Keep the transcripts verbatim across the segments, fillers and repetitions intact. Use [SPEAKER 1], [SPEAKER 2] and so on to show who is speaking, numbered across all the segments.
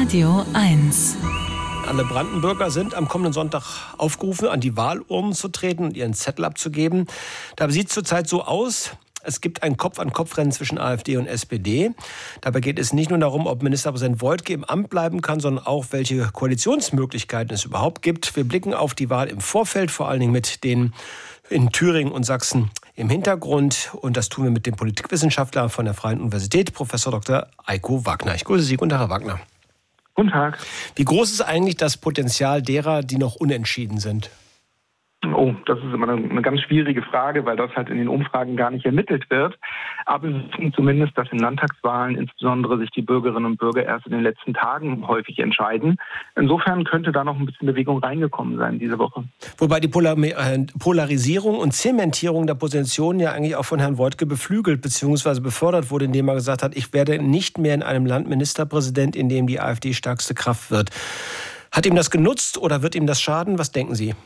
[SPEAKER 1] Radio eins.
[SPEAKER 2] Alle Brandenburger sind am kommenden Sonntag aufgerufen, an die Wahlurnen zu treten und ihren Zettel abzugeben. Da sieht es zurzeit so aus: Es gibt ein Kopf-an-Kopf-Rennen zwischen AfD und S P D. Dabei geht es nicht nur darum, ob Ministerpräsident Woidke im Amt bleiben kann, sondern auch, welche Koalitionsmöglichkeiten es überhaupt gibt. Wir blicken auf die Wahl im Vorfeld, vor allen Dingen mit den in Thüringen und Sachsen im Hintergrund. Und das tun wir mit dem Politikwissenschaftler von der Freien Universität, Professor Doktor Eiko Wagner. Ich grüße Sie. Guten Tag, Herr Wagner.
[SPEAKER 3] Guten Tag.
[SPEAKER 2] Wie groß ist eigentlich das Potenzial derer, die noch unentschieden sind?
[SPEAKER 3] Oh, das ist immer eine, eine ganz schwierige Frage, weil das halt in den Umfragen gar nicht ermittelt wird. Aber wir wissen zumindest, dass in Landtagswahlen insbesondere sich die Bürgerinnen und Bürger erst in den letzten Tagen häufig entscheiden. Insofern könnte da noch ein bisschen Bewegung reingekommen sein diese Woche.
[SPEAKER 2] Wobei die Polar- äh, Polarisierung und Zementierung der Position ja eigentlich auch von Herrn Woidke beflügelt bzw. befördert wurde, indem er gesagt hat, ich werde nicht mehr in einem Land Ministerpräsident, in dem die AfD stärkste Kraft wird. Hat ihm das genutzt oder wird ihm das schaden? Was denken Sie?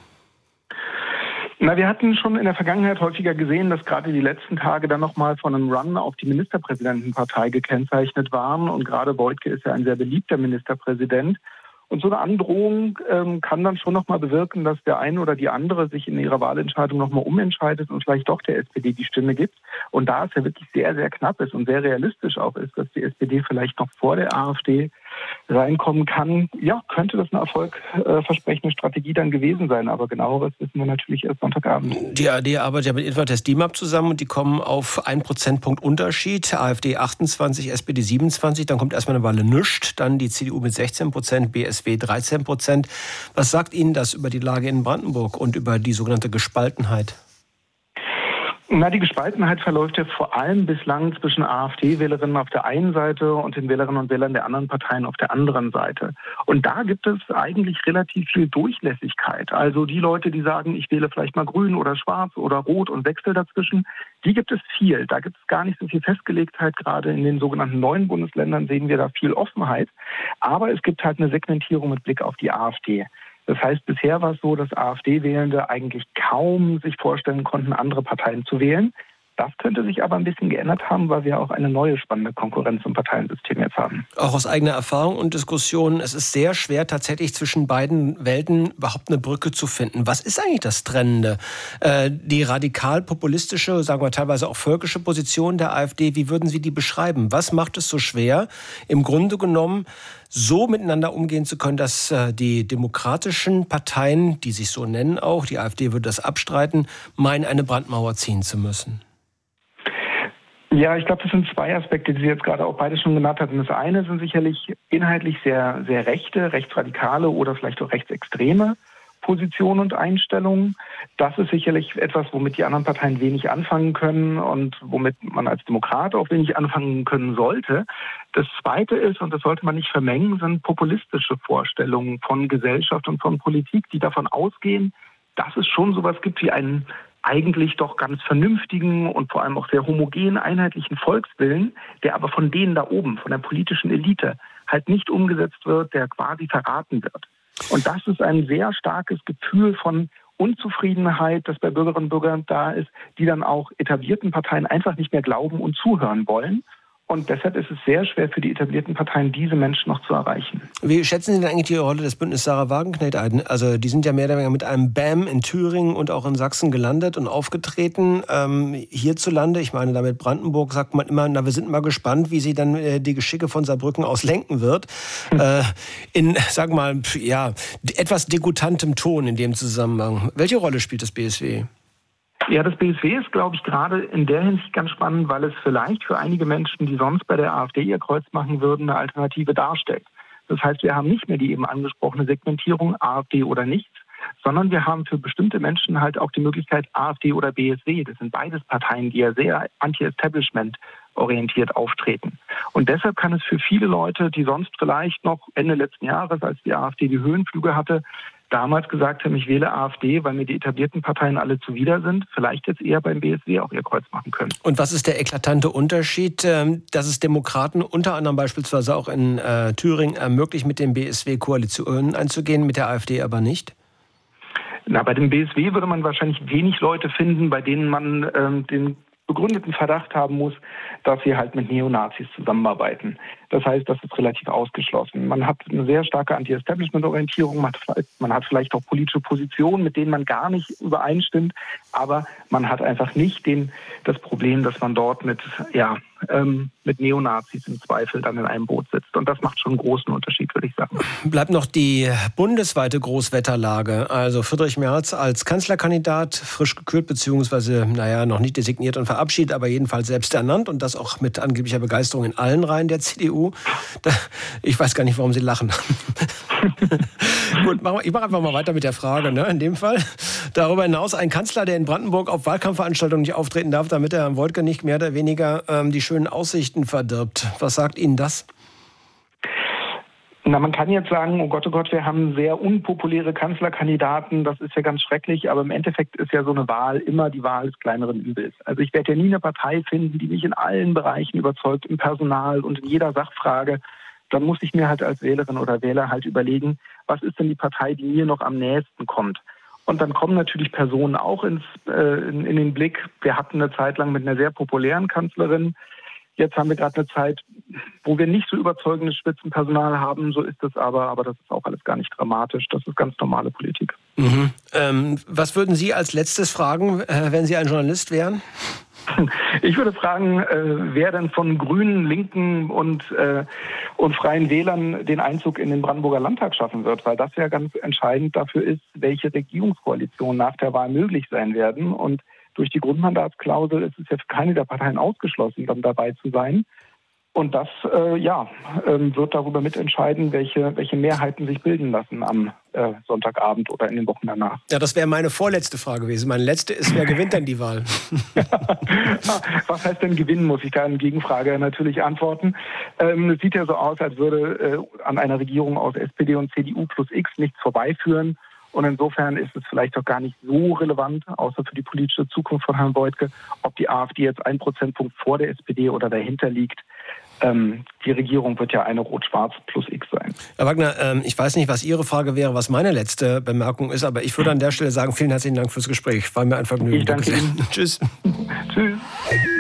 [SPEAKER 3] Na, wir hatten schon in der Vergangenheit häufiger gesehen, dass gerade die letzten Tage dann nochmal von einem Run auf die Ministerpräsidentenpartei gekennzeichnet waren. Und gerade Woidke ist ja ein sehr beliebter Ministerpräsident. Und so eine Androhung ähm, kann dann schon nochmal bewirken, dass der eine oder die andere sich in ihrer Wahlentscheidung nochmal umentscheidet und vielleicht doch der S P D die Stimme gibt. Und da es ja wirklich sehr, sehr knapp ist und sehr realistisch auch ist, dass die S P D vielleicht noch vor der AfD reinkommen kann, ja, könnte das eine erfolgversprechende Strategie dann gewesen sein. Aber genaueres wissen wir natürlich erst Sonntagabend.
[SPEAKER 2] Die A R D arbeitet ja mit Infratest D I M A P zusammen und die kommen auf einen Prozentpunkt Unterschied. AfD achtundzwanzig, S P D siebenundzwanzig, dann kommt erstmal eine Weile nichts. Dann die C D U mit sechzehn Prozent, B S W dreizehn Prozent. Was sagt Ihnen das über die Lage in Brandenburg und über die sogenannte Gespaltenheit?
[SPEAKER 3] Na, die Gespaltenheit verläuft ja vor allem bislang zwischen AfD-Wählerinnen auf der einen Seite und den Wählerinnen und Wählern der anderen Parteien auf der anderen Seite. Und da gibt es eigentlich relativ viel Durchlässigkeit. Also die Leute, die sagen, ich wähle vielleicht mal grün oder schwarz oder rot und wechsle dazwischen, die gibt es viel. Da gibt es gar nicht so viel Festgelegtheit. Gerade in den sogenannten neuen Bundesländern sehen wir da viel Offenheit. Aber es gibt halt eine Segmentierung mit Blick auf die AfD. Das heißt, bisher war es so, dass AfD-Wählende eigentlich kaum sich vorstellen konnten, andere Parteien zu wählen. Das könnte sich aber ein bisschen geändert haben, weil wir auch eine neue spannende Konkurrenz im Parteiensystem jetzt haben.
[SPEAKER 2] Auch aus eigener Erfahrung und Diskussion, es ist sehr schwer, tatsächlich zwischen beiden Welten überhaupt eine Brücke zu finden. Was ist eigentlich das Trennende? Äh, die radikal-populistische, sagen wir teilweise auch völkische Position der AfD, wie würden Sie die beschreiben? Was macht es so schwer, im Grunde genommen so miteinander umgehen zu können, dass äh, die demokratischen Parteien, die sich so nennen auch, die AfD würde das abstreiten, meinen, eine Brandmauer ziehen zu müssen?
[SPEAKER 3] Ja, ich glaube, das sind zwei Aspekte, die Sie jetzt gerade auch beide schon genannt hatten. Das eine sind sicherlich inhaltlich sehr, sehr rechte, rechtsradikale oder vielleicht auch rechtsextreme Positionen und Einstellungen. Das ist sicherlich etwas, womit die anderen Parteien wenig anfangen können und womit man als Demokrat auch wenig anfangen können sollte. Das Zweite ist, und das sollte man nicht vermengen, sind populistische Vorstellungen von Gesellschaft und von Politik, die davon ausgehen, dass es schon sowas gibt wie einen eigentlich doch ganz vernünftigen und vor allem auch sehr homogen einheitlichen Volkswillen, der aber von denen da oben, von der politischen Elite, halt nicht umgesetzt wird, der quasi verraten wird. Und das ist ein sehr starkes Gefühl von Unzufriedenheit, das bei Bürgerinnen und Bürgern da ist, die dann auch etablierten Parteien einfach nicht mehr glauben und zuhören wollen. Und deshalb ist es sehr schwer für die etablierten Parteien, diese Menschen noch zu erreichen.
[SPEAKER 2] Wie schätzen Sie denn eigentlich die Rolle des Bündnisses Sarah Wagenknecht ein? Also die sind ja mehr oder weniger mit einem Bam in Thüringen und auch in Sachsen gelandet und aufgetreten. Ähm, hierzulande, ich meine damit Brandenburg, sagt man immer, na wir sind mal gespannt, wie sie dann äh, die Geschicke von Saarbrücken aus lenken wird. Hm. Äh, in, sag mal, ja, etwas degutantem Ton in dem Zusammenhang. Welche Rolle spielt das B S W?
[SPEAKER 3] Ja, das B S W ist, glaube ich, gerade in der Hinsicht ganz spannend, weil es vielleicht für einige Menschen, die sonst bei der AfD ihr Kreuz machen würden, eine Alternative darstellt. Das heißt, wir haben nicht mehr die eben angesprochene Segmentierung AfD oder nichts, sondern wir haben für bestimmte Menschen halt auch die Möglichkeit AfD oder B S W. Das sind beides Parteien, die ja sehr anti-Establishment orientiert auftreten. Und deshalb kann es für viele Leute, die sonst vielleicht noch Ende letzten Jahres, als die AfD die Höhenflüge hatte, damals gesagt haben, ich wähle AfD, weil mir die etablierten Parteien alle zuwider sind, vielleicht jetzt eher beim B S W auch ihr Kreuz machen können.
[SPEAKER 2] Und was ist der eklatante Unterschied, dass es Demokraten unter anderem beispielsweise auch in äh, Thüringen ermöglicht, mit dem B S W Koalitionen einzugehen, mit der AfD aber nicht?
[SPEAKER 3] Na, bei dem B S W würde man wahrscheinlich wenig Leute finden, bei denen man ähm, den begründeten Verdacht haben muss, dass sie halt mit Neonazis zusammenarbeiten. Das heißt, das ist relativ ausgeschlossen. Man hat eine sehr starke Anti-Establishment-Orientierung, man hat, man hat vielleicht auch politische Positionen, mit denen man gar nicht übereinstimmt, aber man hat einfach nicht den, das Problem, dass man dort mit, ja, ähm, mit Neonazis im Zweifel dann in einem Boot sitzt. Und das macht schon einen großen Unterschied, würde ich sagen.
[SPEAKER 2] Bleibt noch die bundesweite Großwetterlage. Also Friedrich Merz als Kanzlerkandidat, frisch gekürt, beziehungsweise, naja, noch nicht designiert und verabschiedet, aber jedenfalls selbst ernannt und das auch mit angeblicher Begeisterung in allen Reihen der C D U. Da, ich weiß gar nicht, warum Sie lachen. Gut, ich mache einfach mal weiter mit der Frage, ne, in dem Fall. Darüber hinaus ein Kanzler, der in Brandenburg auf Wahlkampfveranstaltungen nicht auftreten darf, damit er Herrn Woidke nicht mehr oder weniger ähm, die schönen Aussichten verdirbt. Was sagt Ihnen das?
[SPEAKER 3] Na, man kann jetzt sagen, oh Gott, oh Gott, wir haben sehr unpopuläre Kanzlerkandidaten, das ist ja ganz schrecklich, aber im Endeffekt ist ja so eine Wahl immer die Wahl des kleineren Übels. Also ich werde ja nie eine Partei finden, die mich in allen Bereichen überzeugt, im Personal und in jeder Sachfrage. Dann muss ich mir halt als Wählerin oder Wähler halt überlegen, was ist denn die Partei, die mir noch am nächsten kommt. Und dann kommen natürlich Personen auch ins, äh, in, in den Blick. Wir hatten eine Zeit lang mit einer sehr populären Kanzlerin. Jetzt haben wir gerade eine Zeit, wo wir nicht so überzeugendes Spitzenpersonal haben. So ist es aber, aber das ist auch alles gar nicht dramatisch. Das ist ganz normale Politik.
[SPEAKER 2] Mhm. Ähm, was würden Sie als letztes fragen, äh, wenn Sie ein Journalist wären?
[SPEAKER 3] Ich würde fragen, äh, wer denn von Grünen, Linken und, äh, und Freien Wählern den Einzug in den Brandenburger Landtag schaffen wird, weil das ja ganz entscheidend dafür ist, welche Regierungskoalitionen nach der Wahl möglich sein werden. Und durch die Grundmandatsklausel ist es ja für keine der Parteien ausgeschlossen, dann dabei zu sein. Und das äh, ja, äh, wird darüber mitentscheiden, welche, welche Mehrheiten sich bilden lassen am äh, Sonntagabend oder in den Wochen danach.
[SPEAKER 2] Ja, das wäre meine vorletzte Frage gewesen. Meine letzte ist, wer gewinnt denn die Wahl?
[SPEAKER 3] Was heißt denn gewinnen, muss ich da in Gegenfrage natürlich antworten. Ähm, es sieht ja so aus, als würde äh, an einer Regierung aus S P D und C D U plus X nichts vorbeiführen. Und insofern ist es vielleicht auch gar nicht so relevant, außer für die politische Zukunft von Herrn Woidke, ob die AfD jetzt ein Prozentpunkt vor der S P D oder dahinter liegt. Ähm, die Regierung wird ja eine Rot-Schwarz plus X sein.
[SPEAKER 2] Herr Wagner, ähm, ich weiß nicht, was Ihre Frage wäre, was meine letzte Bemerkung ist, aber ich würde an der Stelle sagen, vielen herzlichen Dank fürs Gespräch. War mir ein Vergnügen.
[SPEAKER 3] Ich danke Ihnen.
[SPEAKER 2] Tschüss.
[SPEAKER 3] Tschüss.